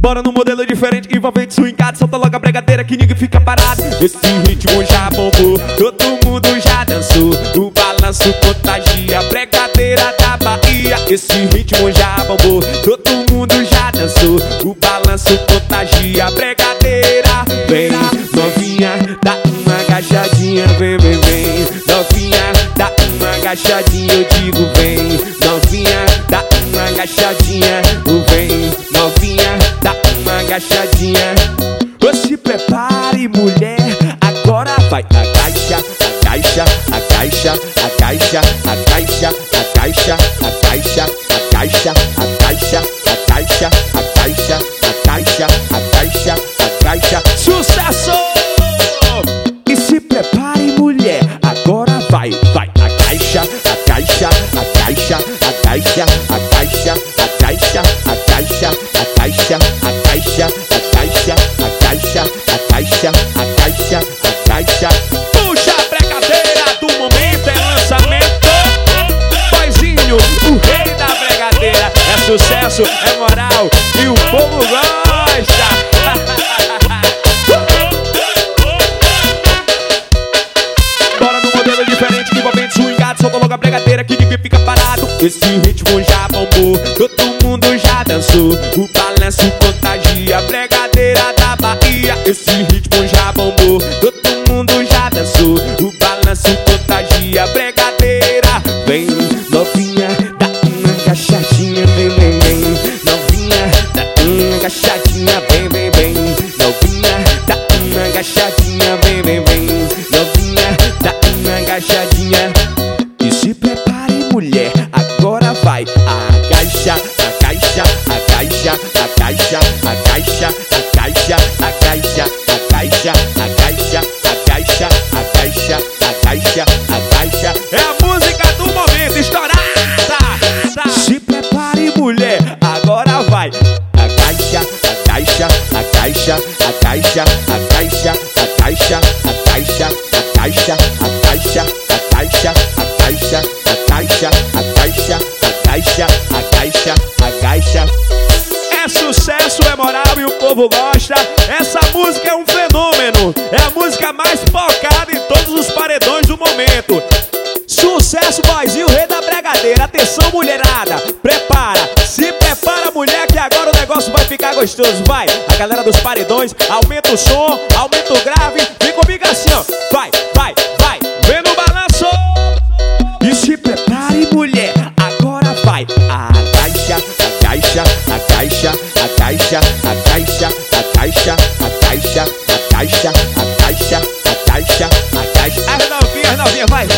Bora num modelo diferente, envolvente swingado. Solta logo a bregadeira que ninguém fica parado. Esse ritmo já bombou, todo mundo já dançou. O balanço contagia, bregadeira da Bahia. Esse ritmo já bombou, todo mundo já dançou. O balanço contagia, bregadeira. Vem, novinha, dá uma agachadinha. Vem, vem, vem. Novinha, dá uma agachadinha. Eu digo vem, novinha, dá uma agachadinha. Vem, novinha, dá uma agachadinha. Se prepare, mulher, agora vai. Agacha, agacha, agacha, agacha, agacha, agacha, agacha, agacha, agacha, agacha, agacha, agacha, agacha, agacha. Sucesso! E se prepare, mulher, agora vai, vai. Agacha, agacha, agacha, agacha, agacha, agacha, agacha, agacha, agacha, agacha, agacha, agacha, agacha, agacha. Puxa a bregadeira do momento, é lançamento. Boizinho, o rei da bregadeira. É sucesso, é moral e o povo gosta. Bora num modelo diferente, envolvente swingado. Solta logo a bregadeira que ninguém fica parado. Esse ritmo já bombou, todo mundo já dançou. O balanço contagia, bregadeira da Bahia. Esse ritmo já bombou, todo mundo já dançou. O balanço contagia, bregadeira. Vem, novinha, dá uma agachadinha. Vem, vem, vem. Novinha, dá uma agachadinha. Vem, vem, vem. Novinha, dá uma agachadinha. Vem, vem, vem. Novinha, dá uma agachadinha. E se prepare, mulher, agora vai. Agacha, agacha, agacha, agacha, agacha, agacha, agacha, agacha, agacha, agacha, agacha, agacha, agacha. É a música do momento, estourada. Se prepare, mulher, agora vai. Agacha, agacha, agacha, agacha, agacha, agacha, agacha, agacha, agacha, agacha, agacha, agacha, agacha, agacha, agacha, agacha. É sucesso, é moral e o povo gosta. Essa música é um fenômeno. É a música mais focada em todos os paredões do momento. Sucesso, boizinho, rei da bregadeira. Atenção, mulherada, prepara. Se prepara, mulher, que agora o negócio vai ficar gostoso. Vai, a galera dos paredões, aumenta o som, aumenta o grave. Vem comigo assim, ó. Vai, vai, vai. Vem no balanço. E se prepare, mulher, agora vai. Agacha, agacha, agacha, agacha, agacha, agacha, agacha, agacha, agacha, agacha, agacha. As novinhas, vai.